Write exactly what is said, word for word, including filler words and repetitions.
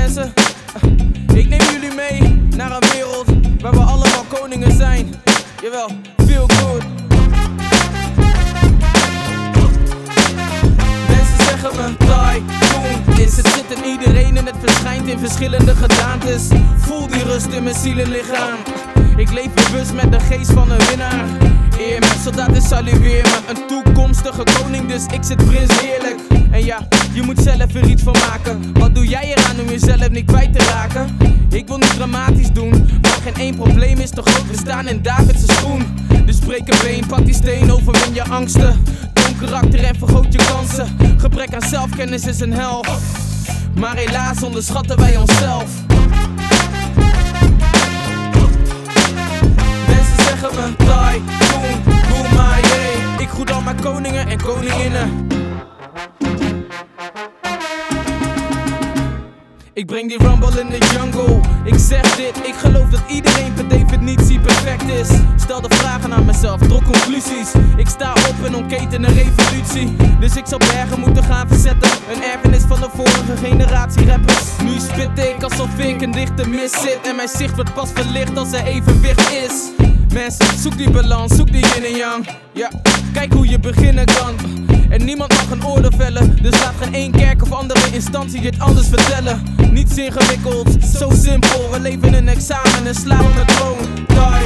mensen, ik neem jullie mee naar een wereld waar we allemaal koningen zijn. Jawel, feel good. Mensen zeggen me tycoon is. Het zit in iedereen en het verschijnt in verschillende gedaantes. Voel die rust in mijn ziel en lichaam. Ik leef bewust met de geest van een winnaar. Eer me, soldaten salueer me. Een toekomstige koning, dus ik zit prins heerlijk. En ja, je moet zelf er iets van maken. Wat doe jij eraan om jezelf niet kwijt te raken? Ik wil niet dramatisch doen, maar geen één probleem is te groot. We staan in David's schoen. Dus spreek een been, pak die steen, overwin je angsten. Toon karakter en vergroot je kansen. Gebrek aan zelfkennis is een hel, maar helaas onderschatten wij onszelf. Mensen zeggen me tycoon, boom my yeah. Ik groet al mijn koningen en koninginnen. Ik breng die rumble in de jungle. Ik zeg dit, ik geloof dat iedereen per definitie perfect is. Stel de vragen aan mezelf, trok conclusies. Ik sta op en ontketen een revolutie. Dus ik zal bergen moeten gaan verzetten. Een erfenis van de vorige generatie rappers. Nu spit ik alsof ik een dichte mis zit. En mijn zicht wordt pas verlicht als er evenwicht is. Mensen, zoek die balans, zoek die yin en yang. Ja, kijk hoe je beginnen kan. En niemand mag een oordeel vellen. Dus laat geen één kerk of andere instantie dit anders vertellen. Niets ingewikkeld, zo simpel. We leven in een examen en slapen met troon.